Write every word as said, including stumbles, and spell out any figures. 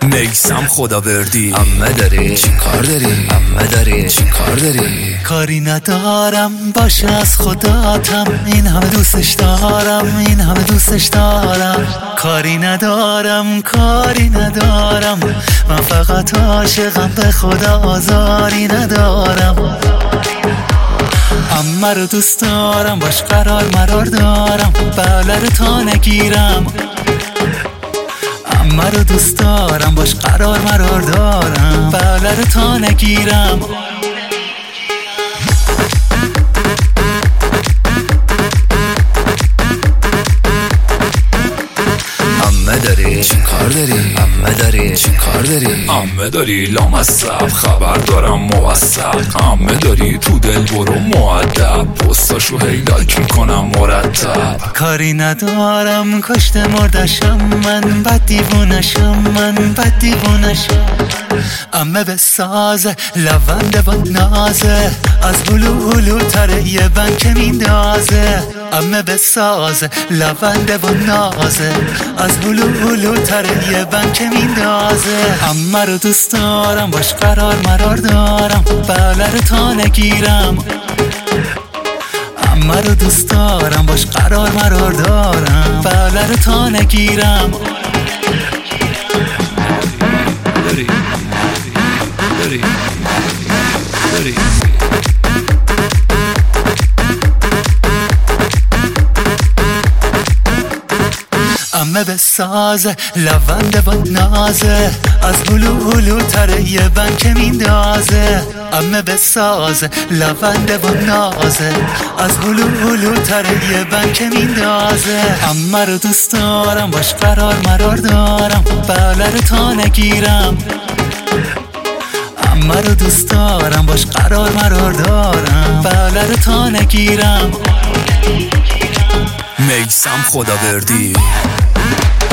میسم خداوردی. عمه داری چی کار داری؟ عمه داری چی کار داری؟ کاری ندارم باشه از خداتم، این همه دوستش دارم، این همه دوستش دارم. کاری ندارم کاری ندارم، من فقط عاشقم، به خدا آزاری ندارم. عمه رو دوست دارم، باش قرار مرار دارم، بله رو تا نگیرم. عمه رو دوست دارم، باش قرار مرار دارم، بله رو تا نگیرم. عمه داری چی کار داری؟ عمه داری چی کار داری؟ عمه داری لامصب خبر دارم موثق. عمه داری تو دل برو مؤدب، پستاشو هی لایک میکنم مرتب. کاری ندارم کشته مردشم، من بد دیوونشم، من بد دیوونشم. عمه بسازه لونده و نازه، از هلو هلو تره یه بنک میندازه. عمه بسازه لونده و نازه، از هلو هلو تره یه بنک میندازه. عمه رو دوست دارم، باش قرار مرار دارم، بله رو تا نگیرم. عمه رو دوست دارم، باش قرار مرار دارم، بله رو تا نگیرم. داری داری داری عمه بسازه لونده و نازه، از هلو هلو تره یه بنک میندازه. عمه بسازه لونده و نازه، از هلو هلو تره یه بنک میندازه. عمه رو دوست دارم، باش قرار مرار دارم، بله رو تا نگیرم. عمه رو دوست دارم، باش قرار مرار دارم، بله رو تا نگیرم. میسم خداوردی.